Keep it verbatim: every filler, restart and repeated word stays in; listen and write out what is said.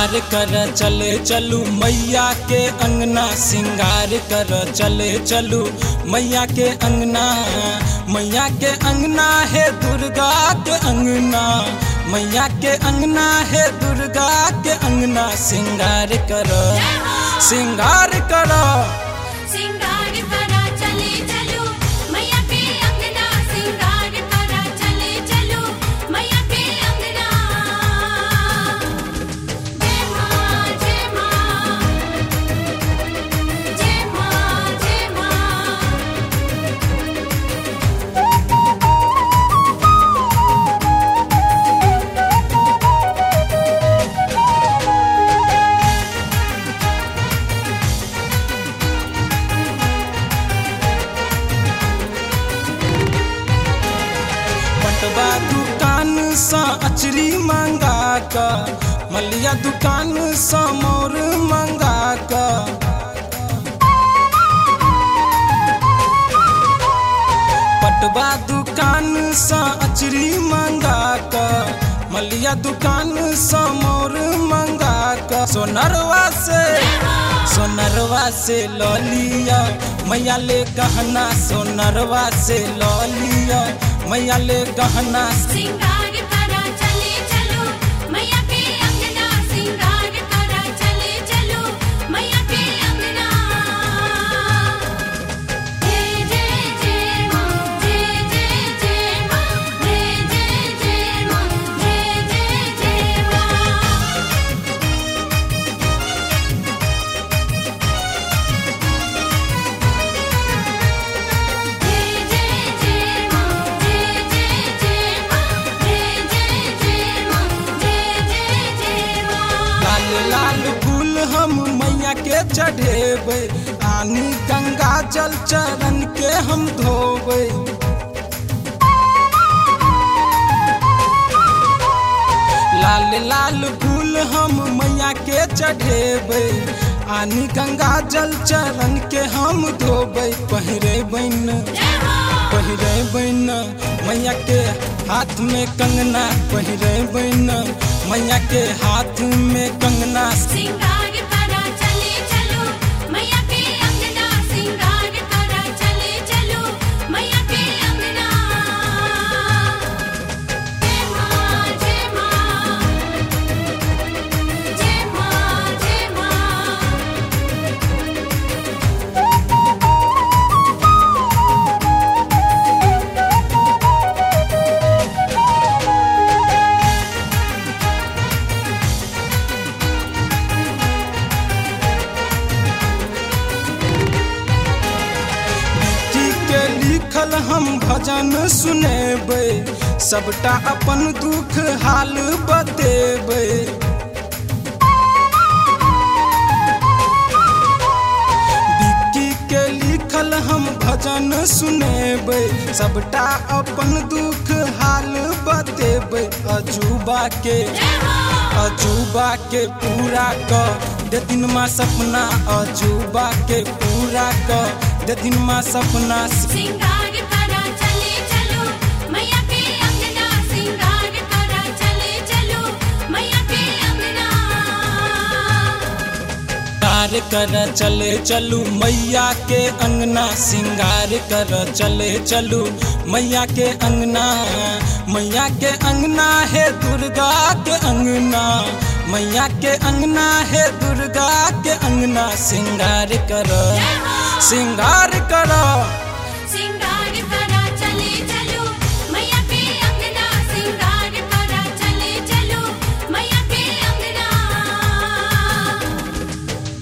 सिंगार कर चले चलू मैया के अंगना, सिंगार कर चले चलू मैया के अंगना। मैया के अंगना है दुर्गा के अंगना, मैया के अंगना है दुर्गा के अंगना। सिंगार कर सिंगार कर सिंगार करा चले चलो मैया के अंगना, सिंगार करा चले चलो मैया के अंगना। जय मां जय मां जय मां जय मां। पटवा दुकान सा अचरी मंगा का, मलिया दुकान सा मोर मंगा का। पटवा दुकान सा अचरी मंगा का, मलिया दुकान सा मोर मंगा का। सोनरवा से सोनरवा से लौ लिया मैया ले गहना, सोनरवा से लौ लिया मैया ले गहना। सिंगार करा चले चलो मैया के अंगना, सिंगार करा चले चलो मैया के अंगना। जय जय जय मां जय जय जय मां जय जय जय मां जय जय जय मां। जय जय जय मां जय जय जय मां जय जय जय मां जय जय जय मां। लाल लाल फूल हम मैया के चढ़ेबै, आनी गंगा जल चरण के हम धोबै। लाल लाल फूल हम मैया के चढ़ेबै, आनी गंगा जल चरण के हम धोबै। पहिरेबै न पहिरेबै न मैया के हाथ में कंगना, पहिरेबै न मैया के हाथ में कंगना। सिंगार करा चले चलो मैया के अंगना, सिंगार करा चले चलो मैया के अंगना। जय मां जय मां जय मां जय मां। जी के लिखल हम भजन सुनेबै, सबटा अपन दुख हाल बतेबै। विक्की के लिखल हम भजन सुनेबै, सबटा अपन दुख हाल बतेबै। अजूबा के अजूबा के पूरा क देथिन माँ सपना, अजूबा के पूरा क देथिन माँ सपना। सिंगार करा चले चलो मैया के अंगना, सिंगार करा चले चलो मैया के अंगना। सिंगार कर चले चलू मैया के अंगना, सिंगार कर चले चलू मैया के अंगना। मैया के अंगना है दुर्गा के अंगना, मैया के अंगना है दुर्गा के अंगना। सिंगार कर सिंगार कर